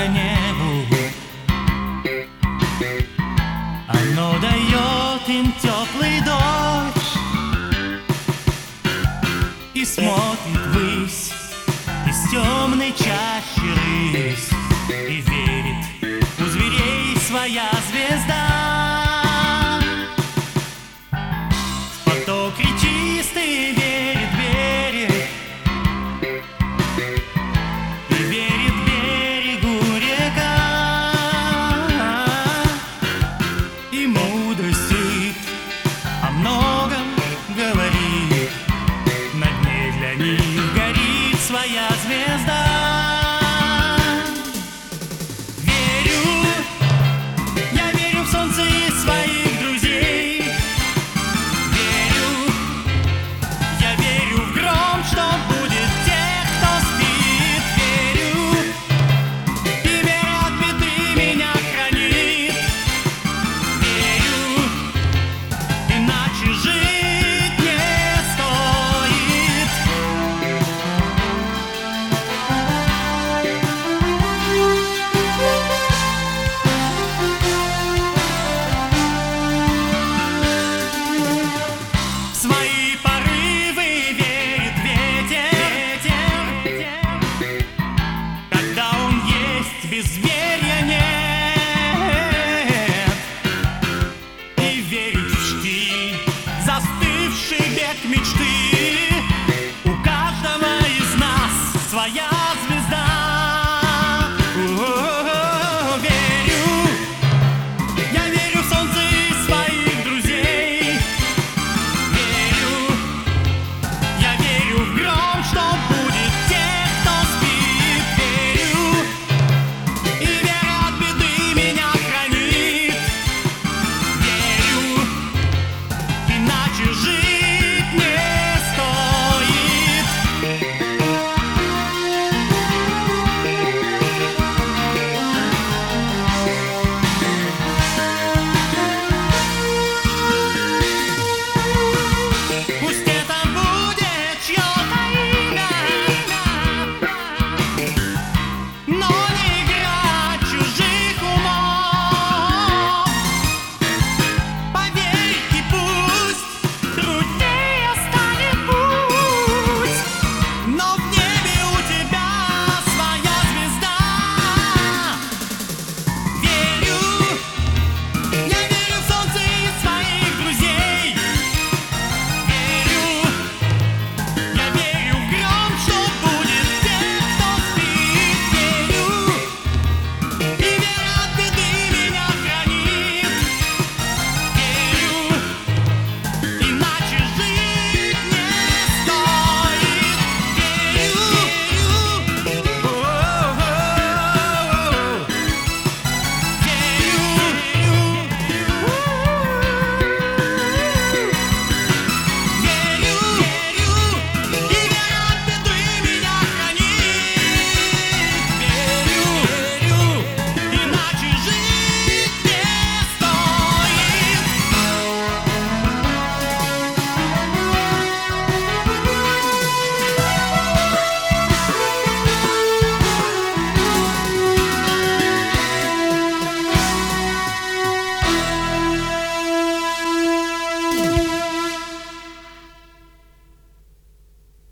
по небу. Оно дает им теплый дождь и смотрит ввысь из темной чащи рысь, и верит, у зверей своя звезда. В поток речистый верит берег, и верит берегу река, и мудрость о многом говорит, на дне для них горит своя звезда. Я верю в солнце и своих друзей. Я верю в гром, что будет тех, кто спит. Верю, и вера от беды меня хранит. Верю, иначе жить не стоит. В свои порывы верит ветер, когда он есть без ветра.